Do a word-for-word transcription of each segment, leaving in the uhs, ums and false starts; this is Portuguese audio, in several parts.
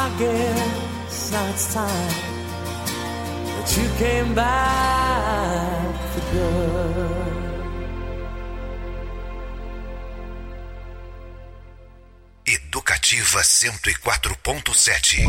I guess now it's time that you came back for good. Educativa cento e quatro ponto sete.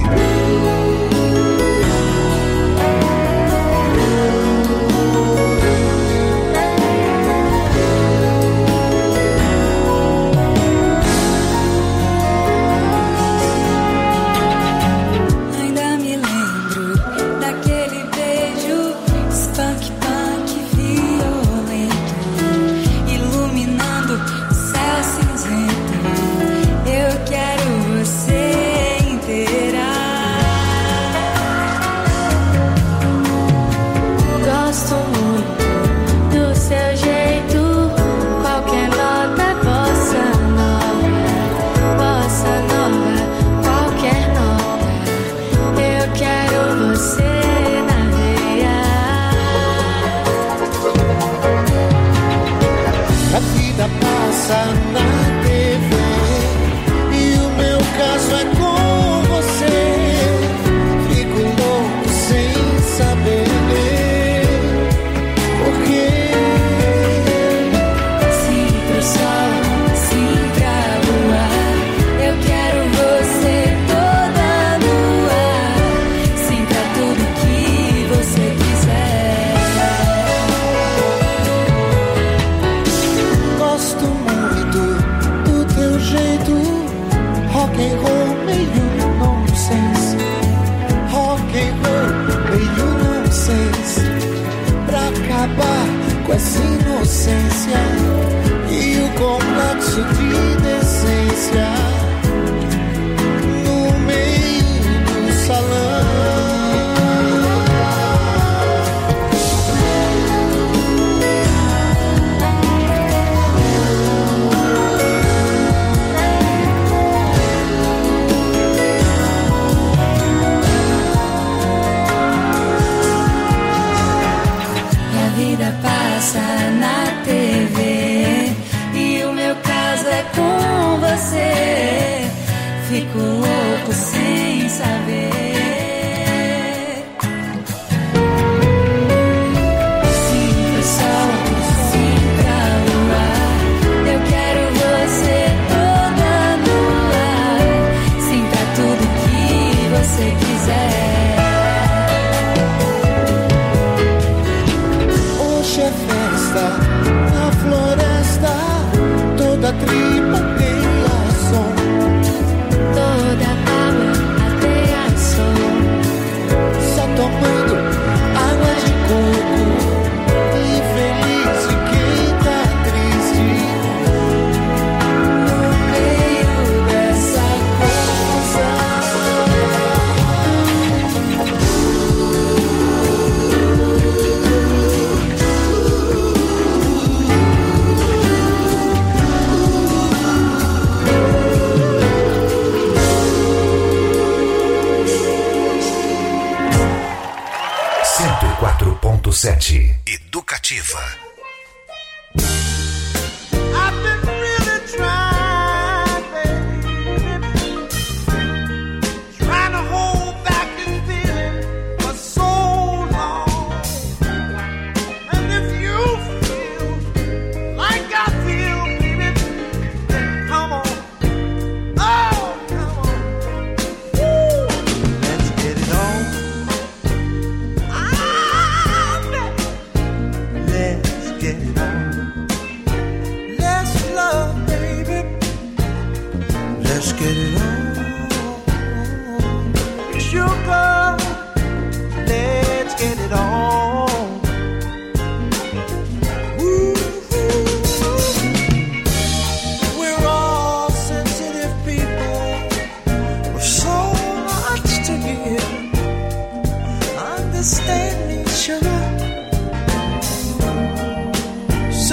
Educativa.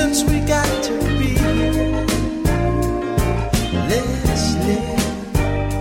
Let's live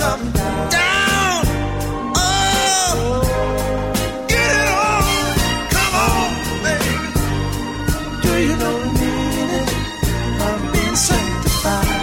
come down. Oh, get it on. Come on, baby. Do you know the meaning of being sanctified?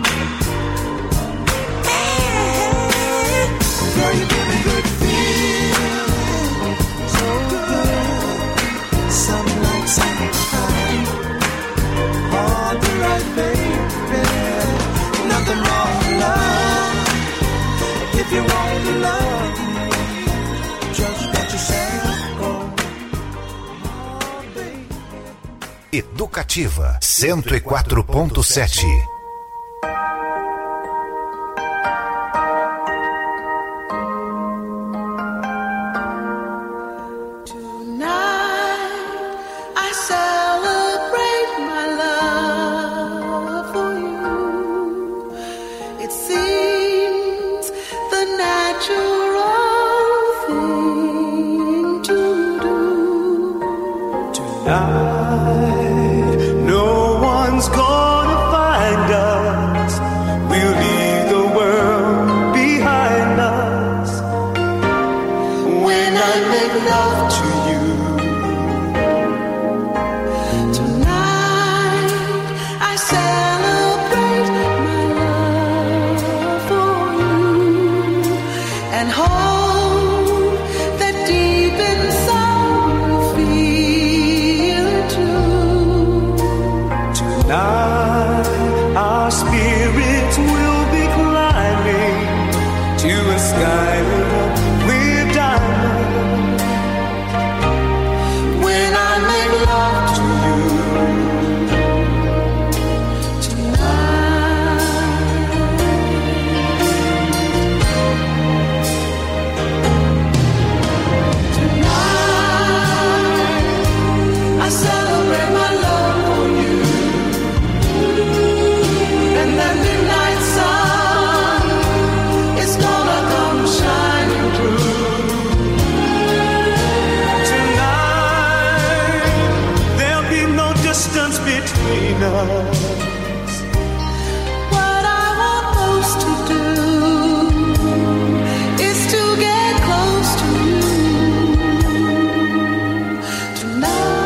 Girl, you give me good feeling, so good. Something like sanctified. Hard to write, baby. Nothing wrong with love. If you want to love me, just let yourself go. Oh, baby. Educativa cento e quatro ponto sete. No one's gonna find us. We'll leave the world behind us. When I make love to you tonight, I celebrate my love for you and hope that deep inside you feel it too. Tonight, our spirits will be climbing to a sky lit up with diamonds. When I make love to you tonight, tonight, I celebrate my love for you. And that midnight sun is gonna come shining through. Tonight, there'll be no distance between us. What I want most to do is to get close to you tonight.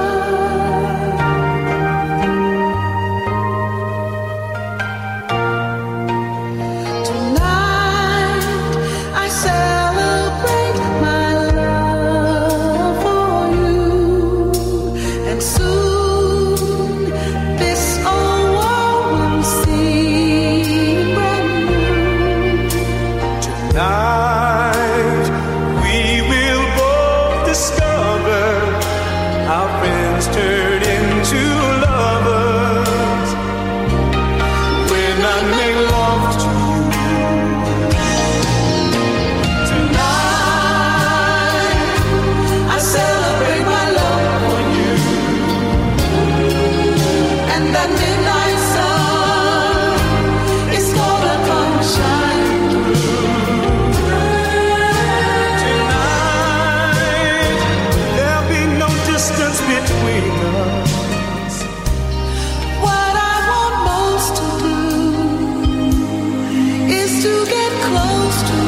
Tonight, I celebrate my love for you, and soon this old world will seem brand new. Tonight, we will both discover our friends turn into lovers. When I make love to you tonight, I celebrate my love for you, and that midnight sun is gonna come shining through. Tonight, there'll be no distance between us. What I want most to do is to get close to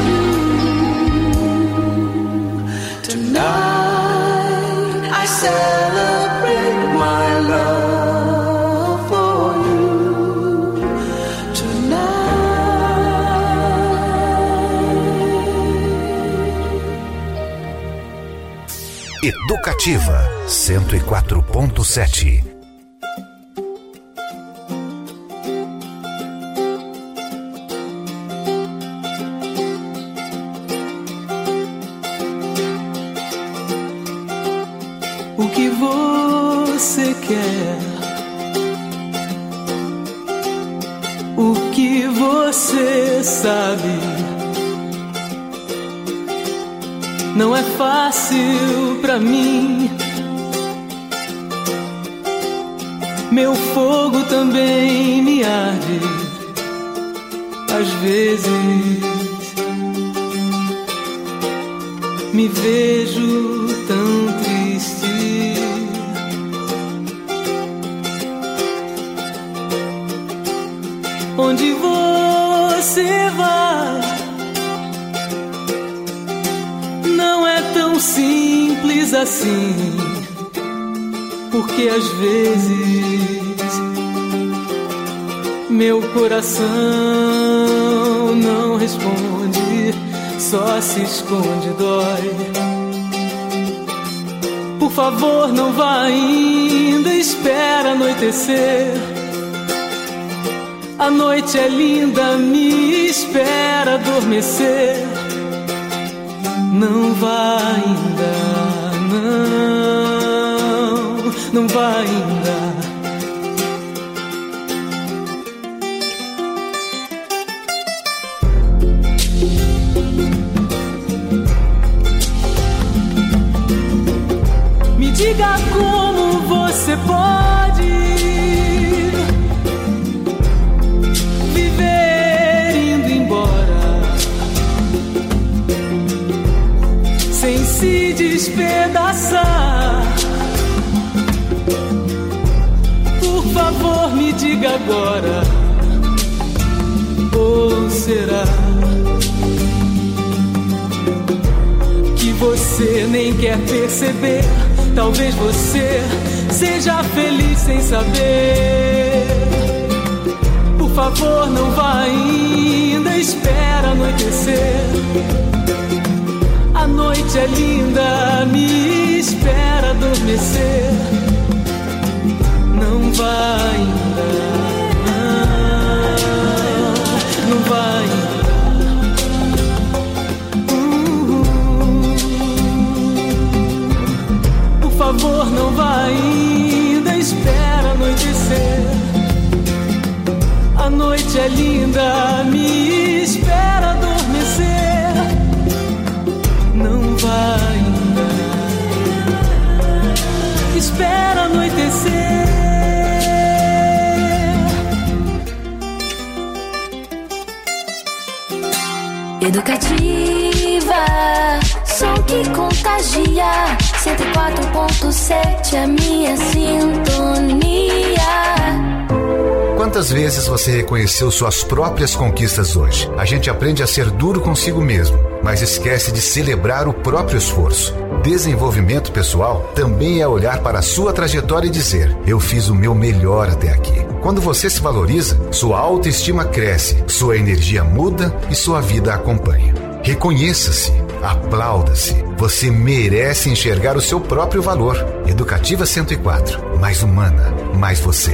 you tonight. I celebrate my love for you tonight. Educativa cento e quatro ponto sete. O que você quer? O que você sabe? Não é fácil pra mim. Meu fogo também me arde. Às vezes me vejo tão triste. Onde você vai? assim, porque às vezes meu coração não responde, só se esconde, dói. Por favor, não vá ainda, espera anoitecer. A noite é linda, me espera adormecer. Não vá ainda, não, não vá ainda. Me diga como você pode viver indo embora sem se despedaçar. Por favor, me diga agora, ou será que você nem quer perceber? Talvez você seja feliz sem saber. Por favor, não vá ainda, espera anoitecer. A noite é linda, me espera adormecer. Não vá ainda, não, não vá ainda. Por favor, não vá ainda, espera anoitecer. A noite é linda, me espera adormecer. Não vá ainda, espera anoitecer. Educativa, som que contagia. cento e quatro ponto sete, a minha sintonia. Quantas vezes você reconheceu suas próprias conquistas hoje? A gente aprende a ser duro consigo mesmo, mas esquece de celebrar o próprio esforço. Desenvolvimento pessoal também é olhar para a sua trajetória e dizer: eu fiz o meu melhor até aqui. Quando você se valoriza, sua autoestima cresce, sua energia muda e sua vida acompanha. Reconheça-se, aplauda-se. Você merece enxergar o seu próprio valor. Educativa cento e quatro, mais humana, mais você.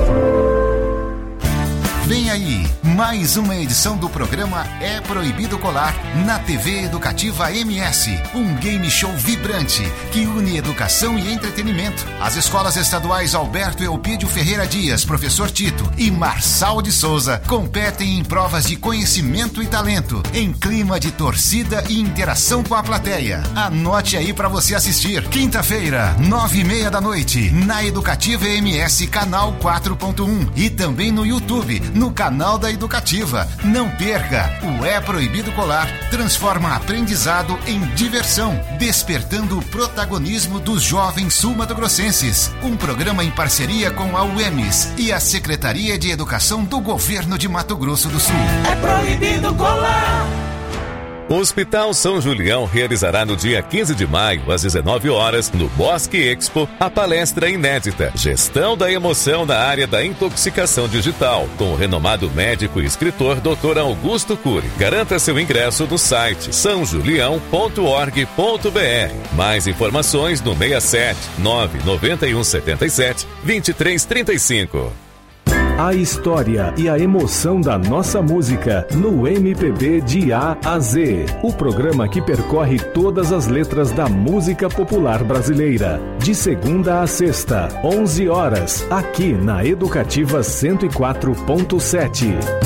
Vem aí, mais uma edição do programa É Proibido Colar na T V Educativa M S. Um game show vibrante que une educação e entretenimento. As escolas estaduais Alberto Eupídio Ferreira Dias, Professor Tito e Marçal de Souza competem em provas de conhecimento e talento, em clima de torcida e interação com a plateia. Anote aí para você assistir. Quinta-feira, nove e meia da noite, na Educativa M S, canal quatro ponto um e também no YouTube, no canal da Educativa. Não perca! O É Proibido Colar transforma aprendizado em diversão, despertando o protagonismo dos jovens sul-mato-grossenses. Um programa em parceria com a U E M S e a Secretaria de Educação do Governo de Mato Grosso do Sul. É proibido colar. O Hospital São Julião realizará no dia quinze de maio, às dezenove horas, no Bosque Expo, a palestra inédita Gestão da Emoção na área da intoxicação digital, com o renomado médico e escritor doutor Augusto Cury. Garanta seu ingresso no site são julião ponto org ponto br. Mais informações no seis sete nove nove um sete sete dois três três cinco. A história e a emoção da nossa música no M P B de A a Z. O programa que percorre todas as letras da música popular brasileira. De segunda a sexta, onze horas, aqui na Educativa cento e quatro ponto sete.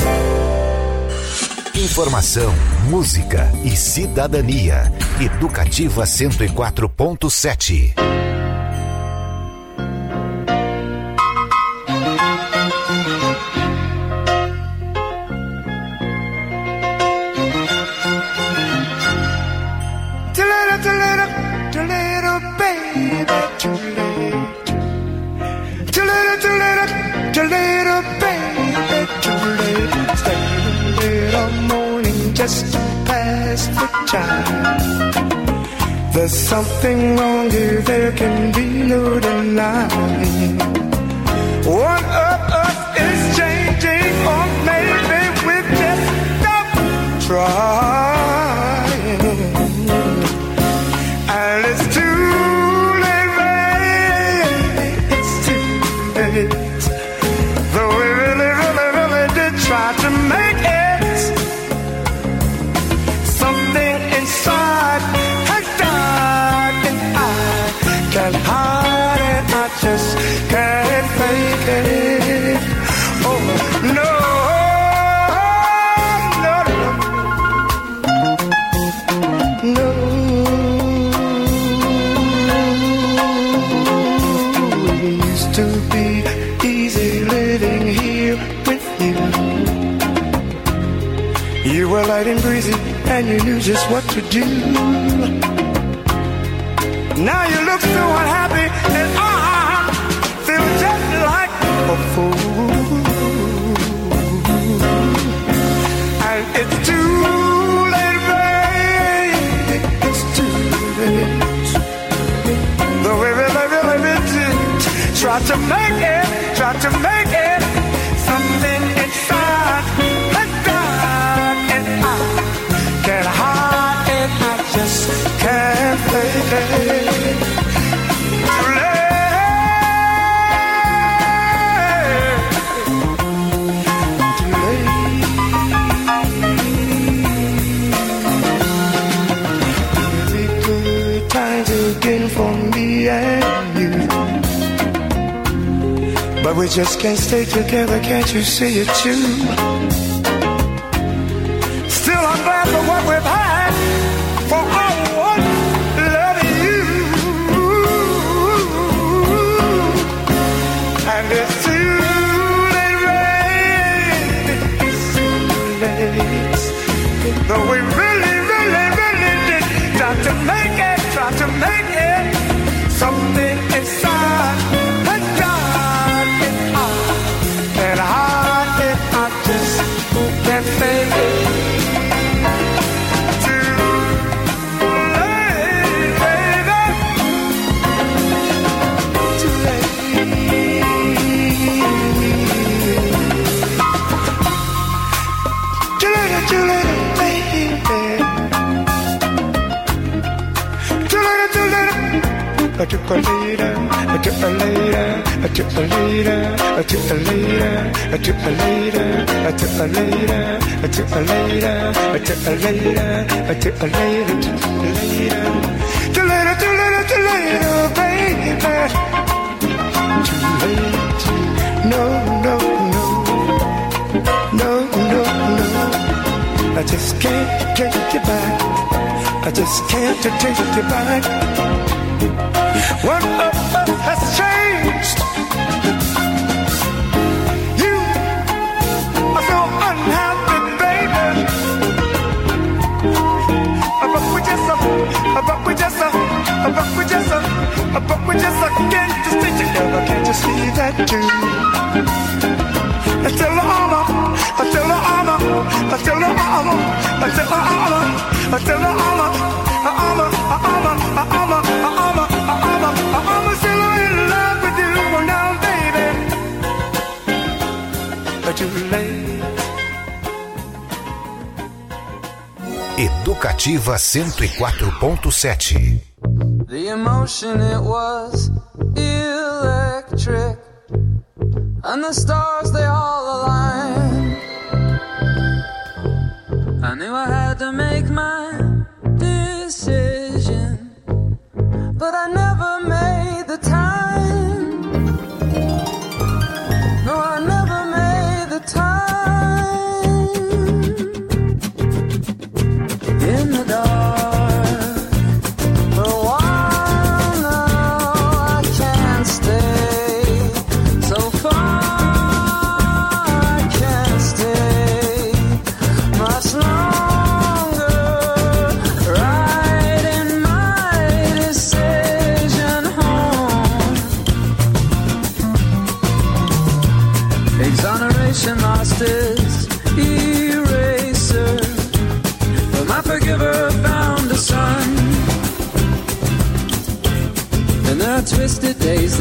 Informação, música e cidadania. Educativa cento e quatro ponto sete. Just past the time. There's something wrong here, there can be no denying. One of us is changing, or maybe we've just stopped trying. And it's too late, babe, it's too late. Though we really, really, really did try to make it, something inside has died, and I can't hide it, I just can't fake it. Oh no, no, no. It used to be easy living here with you. You were light and breezy, and you knew just what to do. Now you look so unhappy, and I feel just like a fool. And it's too late, baby, it's too late. Though we really, really, really did try to make it, try to make it, something inside has died, and I can't hide it, I just can't fake it. Too late, too late. It'll be good times again for me and you, but we just can't stay together, can't you see it too? Still I'm glad for what we've had, for our one loving you. And it's too late, baby, it's too late. Though we really, really, really did try to make it, try to make it, something inside has died, and I can't hide it, I just can't fake it. I took a leader, I took a leader, I took a leader, I took a leader, I took a leader, I took a leader, I took a leader, I took a leader, I took a leader, took a leader, too later, too later, too later, baby, too late, no, no, no, no, no, no, I just can't take it back, I just can't take it back. One of us has changed. You are so unhappy, baby. But we just, but we just, but we just, but we just can't just stay together. Can't you see that too? Until the armor, until the armor, until the armor, until the armor, until the armor, armor, armor, armor, armor. I'm still in love with you now, baby. But too late. Educativa cento e quatro ponto sete. The emotion, it was electric, and the stars, they all aligned. I knew I had to make my decision, but I never made the time. No, I never made the time. In the dark, for a while now, I can't stay so far. I can't stay much longer, right in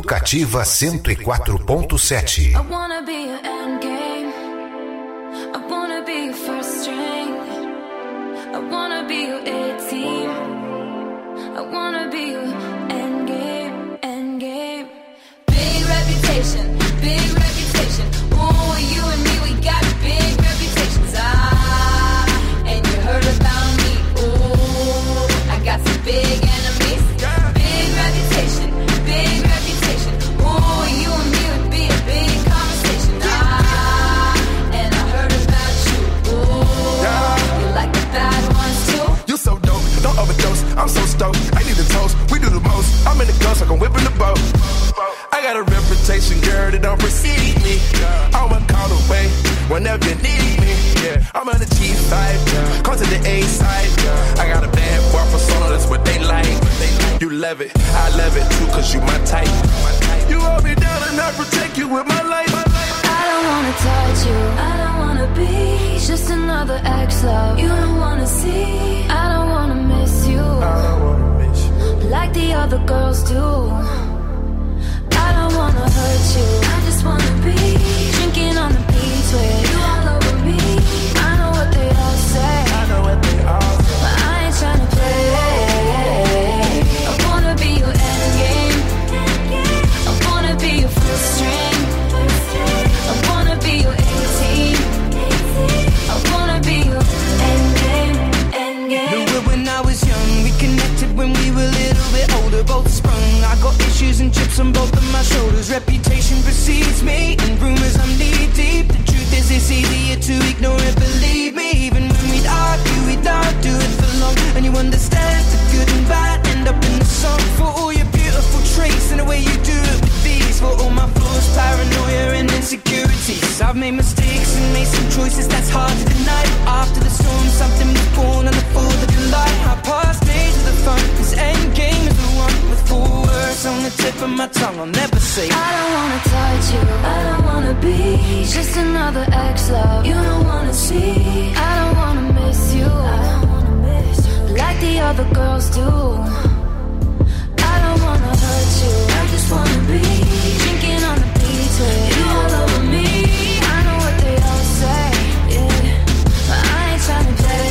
Educativa cento e quatro ponto sete. I wanna be your endgame. I wanna be your first string. I wanna be your A-team. I wanna be your endgame, endgame. Big reputation, big reputation. Ooh, you and me, we got big reputations. Ah, and you heard about me. Ooh, I got some big enemies. Big reputation, big reputation. Ooh, you and me would be a big conversation. Ah, and I heard about you. Ooh, you like the bad ones too. You so dope, don't overdose. I'm so stoked. I need a toast. We do the most. I'm in the ghost, like I'm whipping the boat. I got a reputation, girl, that don't precede me. I'ma call away whenever you need me. Yeah, I'm on the G side, come to the A side. I got a bad boy persona, that's what they like. You love it, I love it too, cause you my type. You hold me down and I protect you with my life. I don't wanna touch you, I don't wanna be just another ex-love. You don't wanna see, I don't wanna miss you, I don't wanna miss you like the other girls do. I don't wanna hurt you, I just wanna be drinking on the beach with you all over me. I know what they all say, I know what they all say, but I ain't tryna play. I wanna be your endgame. I wanna be your first string. I wanna be your A-team. I wanna be your endgame, endgame. Knew it when I was young, we connected when we were a little bit older, both sprung. I got issues and chips on both of my shoulders. Reputation precedes me, and rumors I'm knee deep. The truth is it's easier to ignore it, believe me. Even when we'd argue, we'd not do it for long. And you understand the good and bad end up in the song. For all your beautiful traits and the way you do it with these. For all my flaws, paranoia and insecurities. I've made mistakes and made some choices that's hard to deny. After the storm, something was born on the fourth of July. I passed days of the fun, this end game is the one with four words on the tip of my tongue. I'll never say I don't wanna touch you, I don't wanna be just another ex-love. You don't wanna see, I don't wanna miss you, I don't wanna miss you like the other girls do. I don't wanna hurt you, I just wanna be drinking on the beach with you all over me. I know what they all say, yeah, but I ain't tryna play.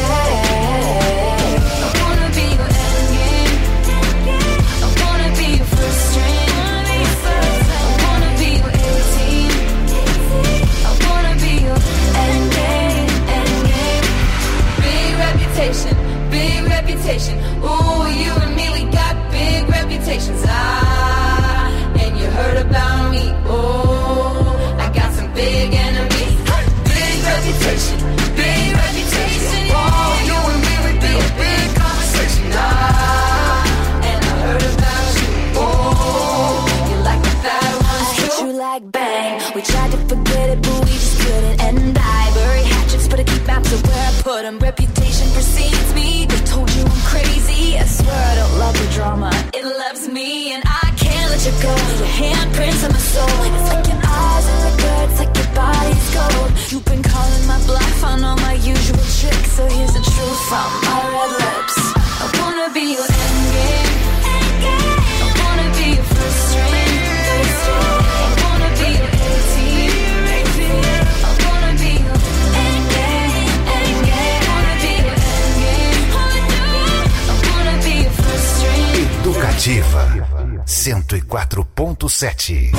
I wanna be your endgame. I wanna be your first string. I wanna be your A-team. I wanna be your endgame, endgame. Big reputation, big reputation. Ooh, you and me, we got big reputations. Ah, and you heard about me. Oh, I got some big enemies. Big reputation, big reputation. Oh, you and me, we be a big conversation. Ah, and I heard about you. Oh, you like the bad ones too. I hit you like bang. We tried to forget it, but we just couldn't. And I bury hatchets, but I keep maps of where I put them. Reputation precedes me. They told you I'm crazy. I swear I don't love the drama. It loves me, and I can't let you go. Your handprints on my soul. It's like your eyes are like good. It's like your body's gold. You've been calling my bluff on all my usual tricks. So here's the truth from my red lips. I wanna be your endgame. I wanna be your first string. I wanna be your A-team. I wanna be your endgame, endgame. I wanna be your endgame. I wanna be your first string. Educativa cento e quatro ponto sete.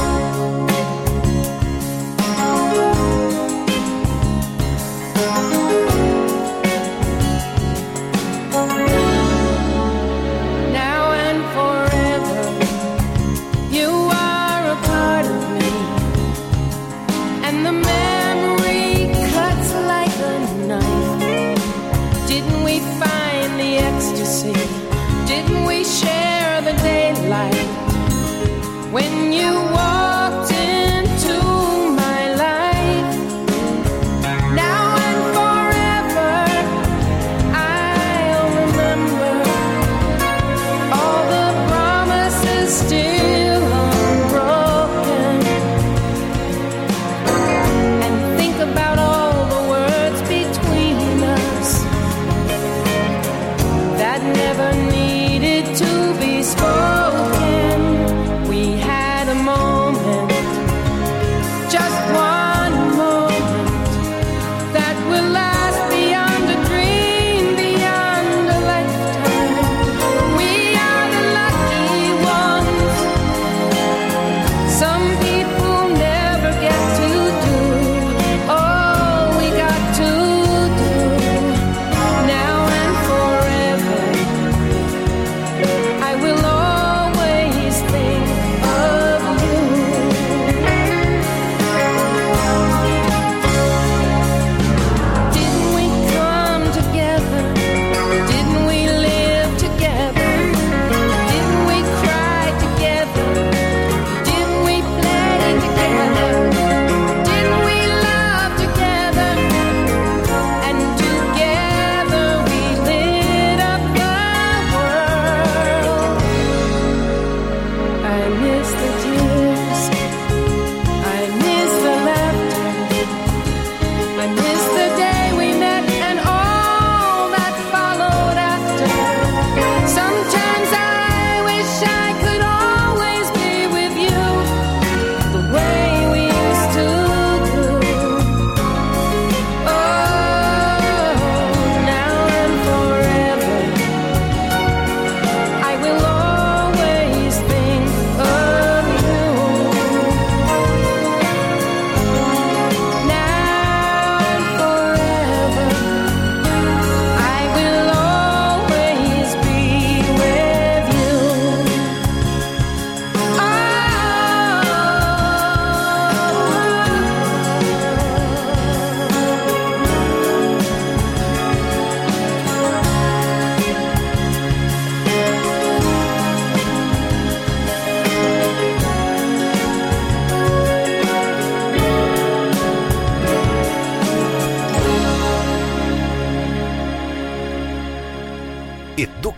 Didn't we share the daylight when you walked in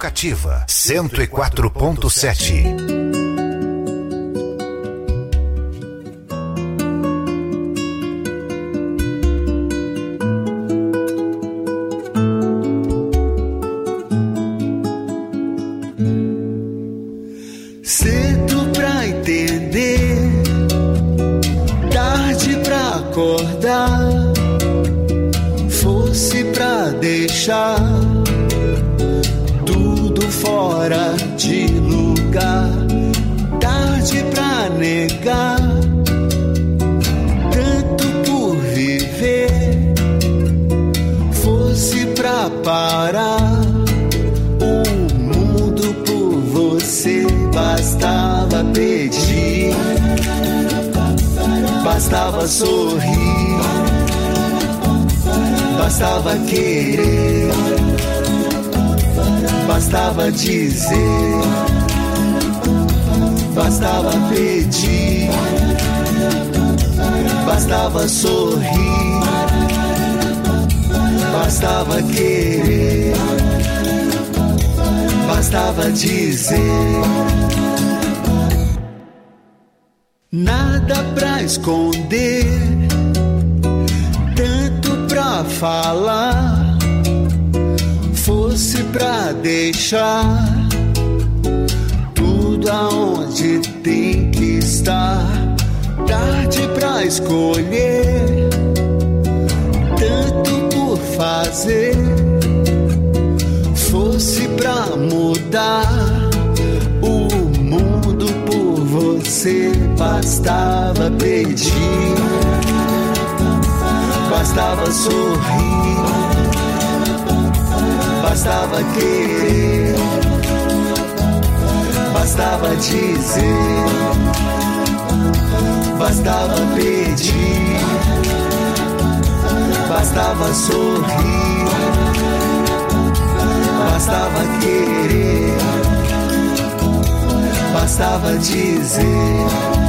Educativa cento e quatro ponto sete. Cedo pra entender, tarde pra acordar, fosse pra deixar tudo fora de lugar, tarde pra negar, tanto por viver, fosse pra parar o mundo por você. Bastava pedir, bastava sorrir, bastava querer, bastava dizer, bastava pedir, bastava sorrir, bastava querer, bastava dizer. Nada pra esconder, tanto pra falar, fosse pra deixar tudo aonde tem que estar. Tarde pra escolher, tanto por fazer, fosse pra mudar o mundo por você. Bastava pedir, bastava sorrir, bastava querer, bastava dizer, bastava pedir, bastava sorrir, bastava querer, bastava dizer.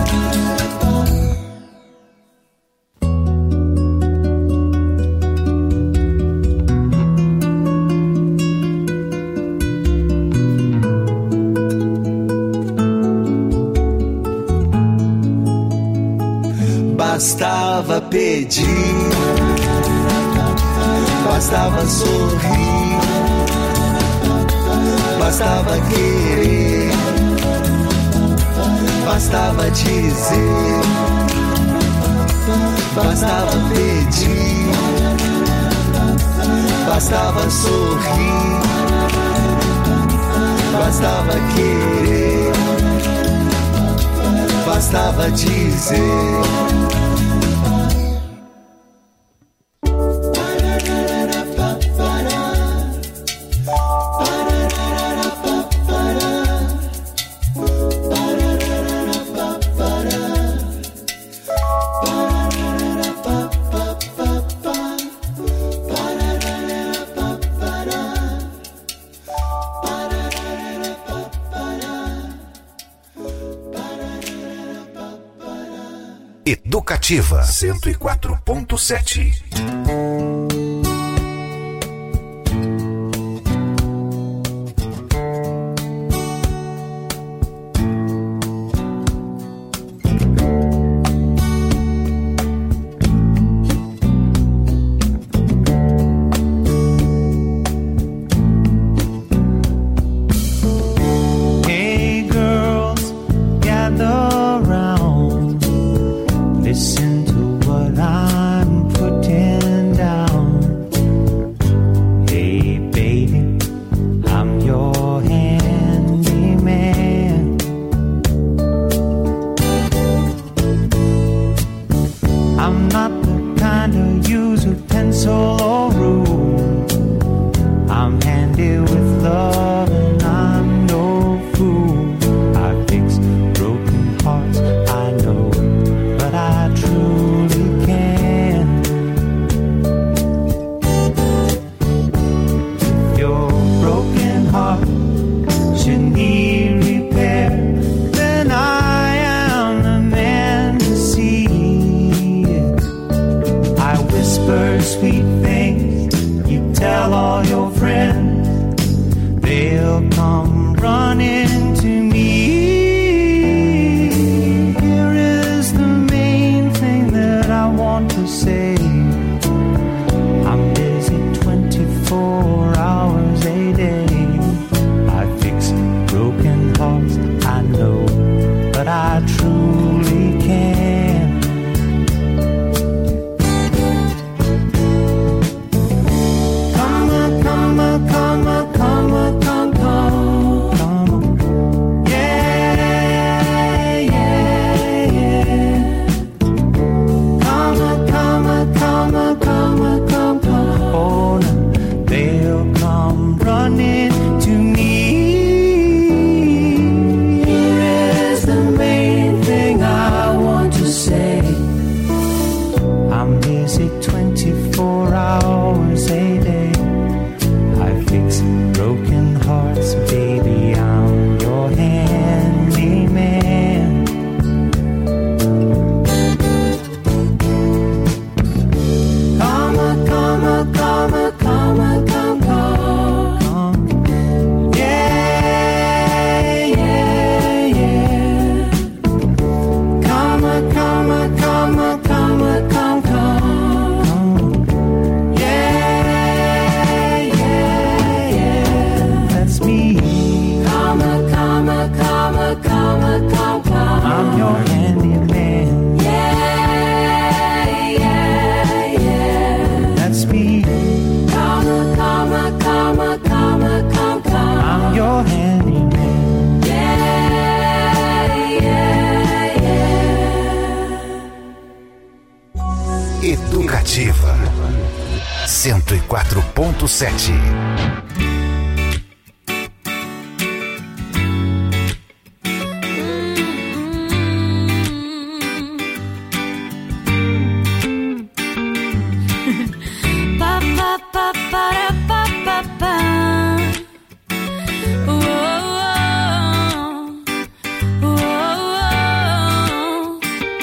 Bastava pedir, bastava sorrir, bastava querer, bastava dizer, bastava pedir, bastava sorrir, bastava querer, bastava dizer. Educativa cento e quatro ponto sete. Sweet things you tell all your friends, they'll is it twenty-four hours a day? I fix broken hearts, baby, I'm your handyman. Come on, come on, come on, come on, come on. Yeah, yeah, yeah. Come on, come on, come on, come on, come, come. Yeah, yeah, yeah. That's me. Come on, come on, come on, come on, come, come. I'm your handyman. Yeah, yeah, yeah. That's me. Come on, come on, come on, come on, come, come. I'm your handyman. Yeah, yeah, yeah. Educativa cento e quatro ponto sete. Pa, pa, pa, para, pa, pa, pa. Uou, uou, uou.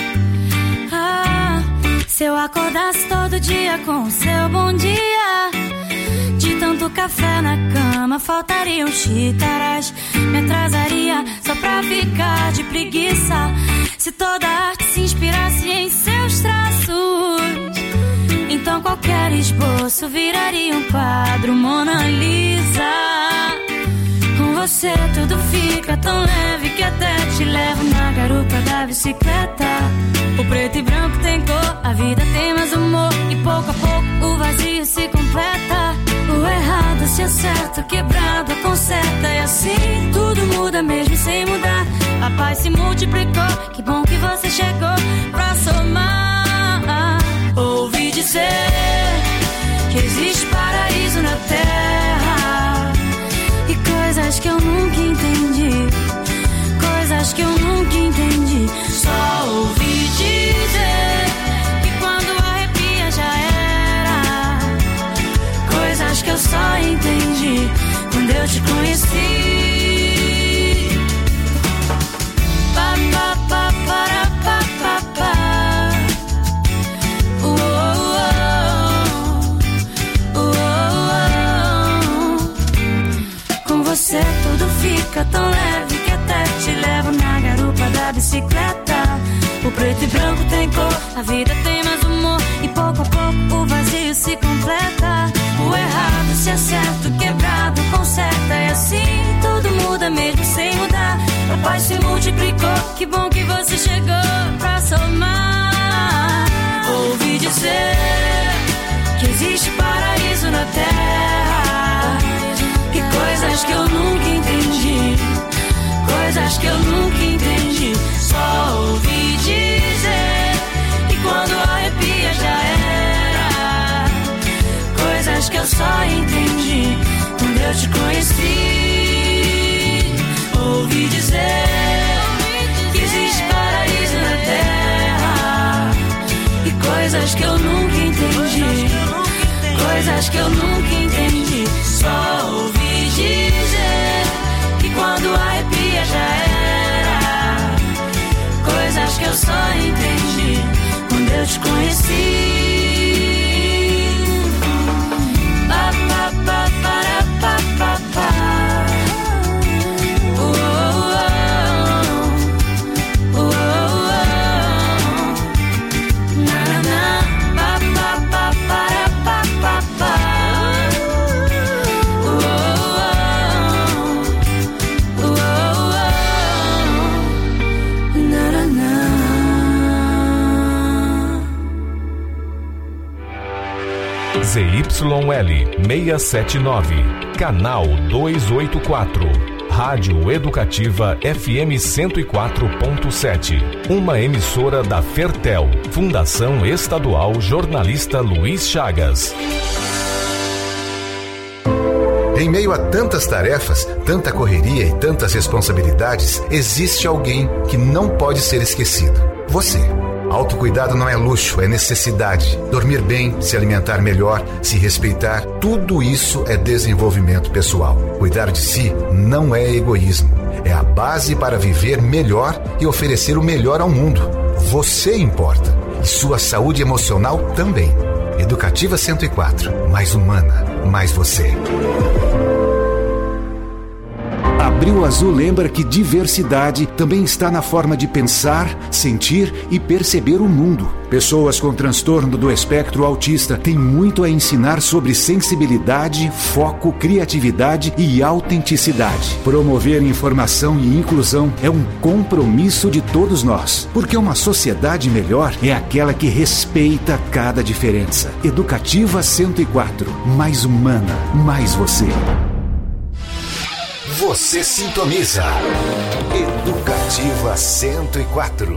Ah, se eu acordasse todo dia com o seu bom dia, de tanto café na cama faltariam xícaras. Me atrasaria só pra ficar de preguiça. Se toda arte se inspirasse em seus traços, então qualquer esboço viraria um quadro Mona Lisa. Com você tudo fica tão leve que até te levo na garupa da bicicleta. O preto e branco tem cor, a vida tem mais humor, e pouco a pouco o vazio se completa. O errado se acerta, o quebrado conserta, e assim tudo muda mesmo sem mudar. A paz se multiplicou, que bom que você chegou pra somar. Ouvi dizer que existe paraíso na terra, e coisas que eu nunca entendi, coisas que eu nunca entendi. Só ouvi dizer que quando arrepia já era, coisas que eu só entendi quando eu te conheci. Pa, pa, pa, para, pa, pa, pa. Com você tudo fica tão leve que até te levo na garupa da bicicleta. O preto e branco tem cor, a vida tem mais humor, e pouco a pouco o vazio se completa. O errado se acerta, o quebrado conserta, e assim tudo muda mesmo sem mudar. A paz se multiplicou, que bom que você chegou pra somar. Ouvi dizer que existe paraíso na terra, e coisas que eu nunca entendi, coisas que eu nunca entendi. Só ouvi dizer que quando arrepia já era, coisas que eu só entendi quando eu te conheci. Ouvi dizer que existe paraíso na terra, e coisas que eu nunca entendi, coisas que eu nunca entendi. Só ouvi dizer que quando arrepia já era, coisas que eu só entendi quando eu te conheci. Pa, pa, pa, para, pa, pa, pa. Z Y L seiscentos e setenta e nove, canal duzentos e oitenta e quatro, Rádio Educativa F M cento e quatro ponto sete, uma emissora da Fertel, Fundação Estadual Jornalista Luiz Chagas. Em meio a tantas tarefas, tanta correria e tantas responsabilidades, existe alguém que não pode ser esquecido. Você. Autocuidado não é luxo, é necessidade. Dormir bem, se alimentar melhor, se respeitar, tudo isso é desenvolvimento pessoal. Cuidar de si não é egoísmo. É a base para viver melhor e oferecer o melhor ao mundo. Você importa. E sua saúde emocional também. Educativa cento e quatro. Mais humana, mais você. Abril Azul lembra que diversidade também está na forma de pensar, sentir e perceber o mundo. Pessoas com transtorno do espectro autista têm muito a ensinar sobre sensibilidade, foco, criatividade e autenticidade. Promover informação e inclusão é um compromisso de todos nós, porque uma sociedade melhor é aquela que respeita cada diferença. Educativa cento e quatro. Mais humana, mais você. Você sintoniza Educativa cento e quatro.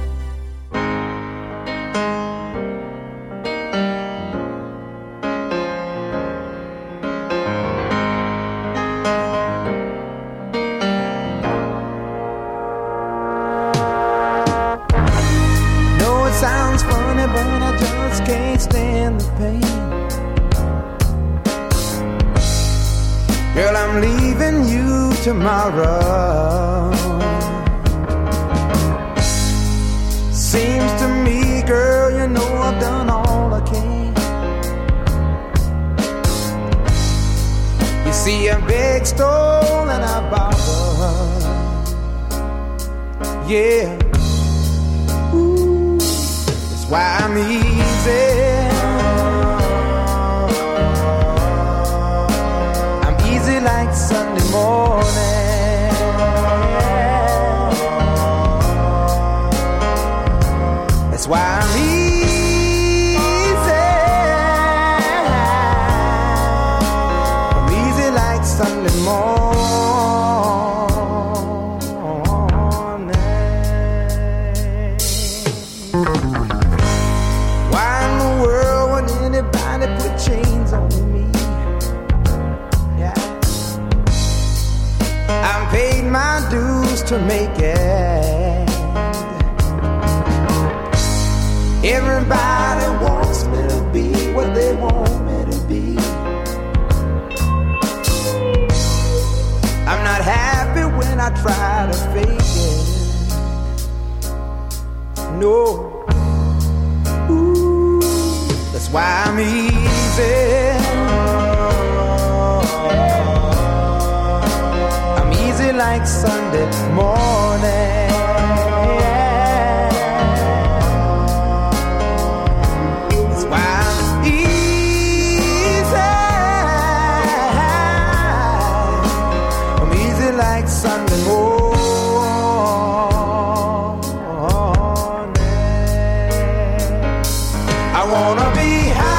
No, it sounds funny, but I just can't stand the pain. Girl, I'm leaving you tomorrow. Seems to me, girl, you know I've done all I can. You see, I beg, stole, and I borrowed. Yeah. Ooh, that's why I'm easy. Like Sunday morning. That's why I'm easy. I'm easy like Sunday morning. Why in the world would anybody put chains on me? Paid my dues to make it. Everybody wants me to be what they want me to be. I'm not happy when I try to fake it. No. Ooh, that's why I'm easy. Like Sunday morning. That's why I'm easy. I'm easy like Sunday morning. I wanna be high.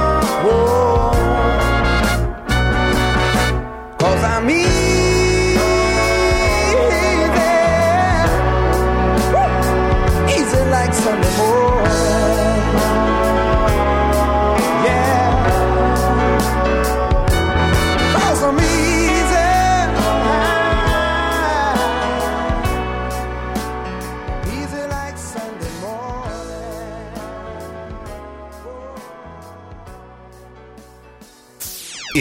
Cause I'm easy.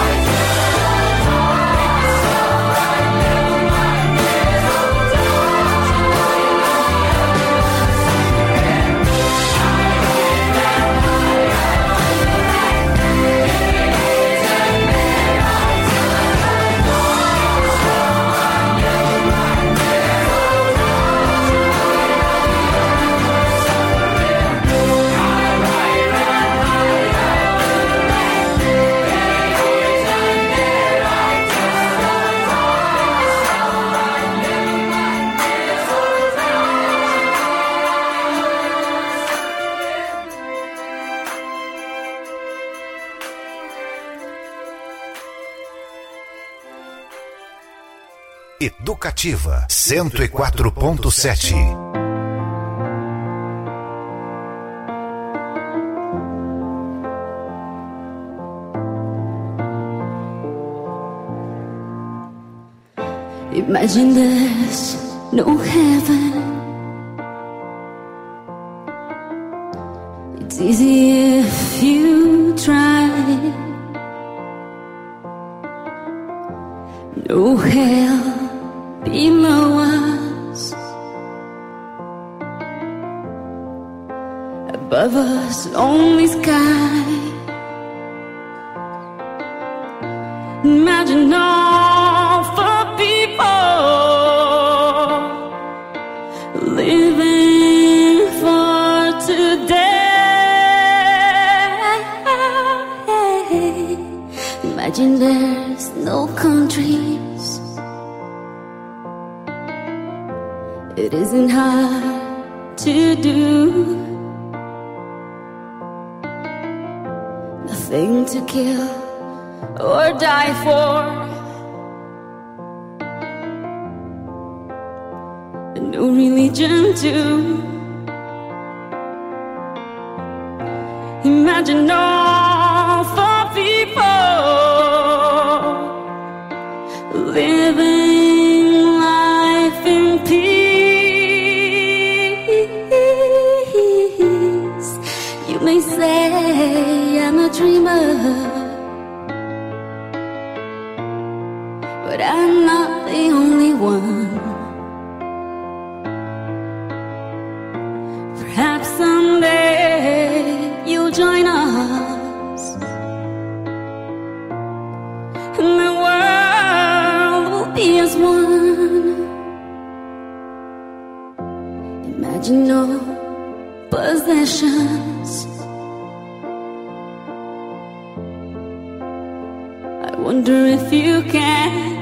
Educativa cento e quatro ponto sete. Imagine there's no heaven. It's easy if you try. No hell below us, above us only sky. Imagine all the people living for today. Imagine there's no countries. It isn't hard to do. Nothing to kill or die for. no religion too. Imagine all for people living life in peace. You may say I'm a dreamer, but I'm not the only one. Perhaps someday you'll join us, and the world will be as one. Imagine no possessions. I wonder if you can.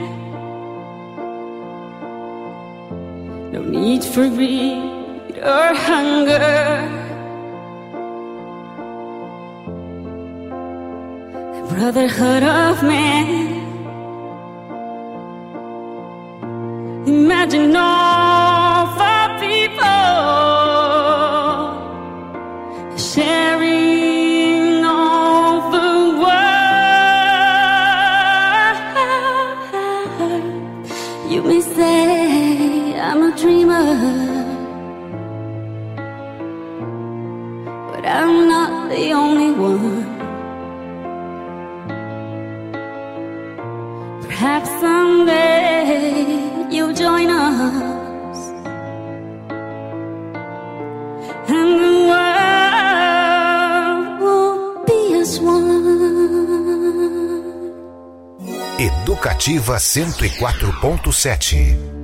No need for greed or hunger. The brotherhood of man. Imagine all for people sharing all the world. You may say I'm a dreamer, but I'm not the only one. Perhaps someday you'll join us, and the world will be as one. Educativa cento e quatro ponto sete.